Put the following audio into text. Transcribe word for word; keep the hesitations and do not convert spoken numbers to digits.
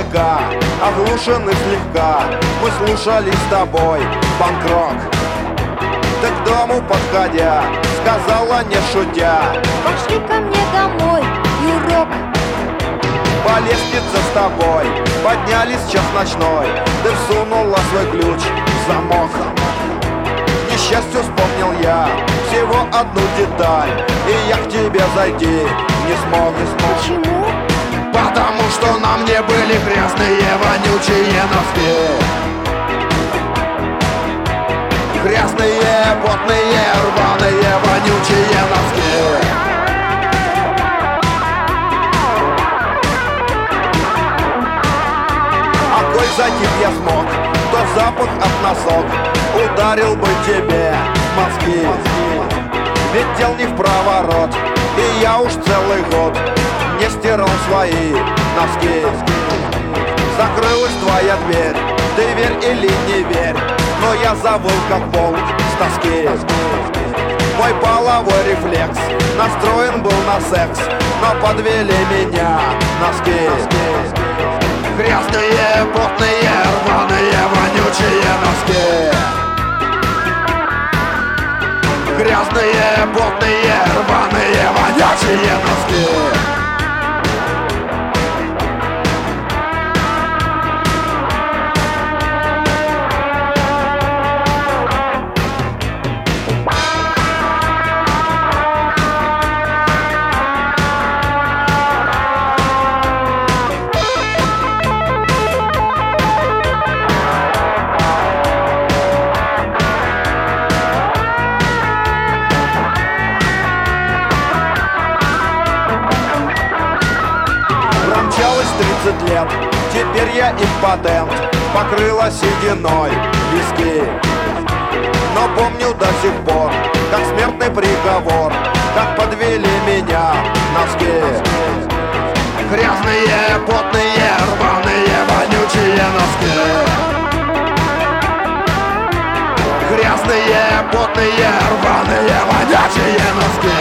века, оглушены слегка, мы слушали с тобой панк-рок. Ты к дому подходя, сказала не шутя: пошли ко мне домой, Юрок. по лестнице с тобой поднялись час ночной, ты всунула свой ключ в замок. К несчастью вспомнил я всего одну деталь, и я к тебе зайти не смог, не смог. Почему? Потому что на мне были грязные, вонючие носки. Грязные, потные, рваные, вонючие носки. А коль затих я смог, то запах от носок ударил бы тебе в мозги. Ведь дел не в проворот, и я уж целый год не стирал свои носки. Закрылась твоя дверь, ты верь или не верь, но я завыл как волк с тоски. Мой половой рефлекс настроен был на секс, но подвели меня носки. Грязные, потные, рваные, вонючие носки. Грязные, потные, рваные, вонючие носки. тридцать лет, теперь я импотент, покрыла сединой виски. Но помню до сих пор, как смертный приговор, как подвели меня носки. Грязные, потные, рваные, вонючие носки. Грязные, потные, рваные, вонючие носки.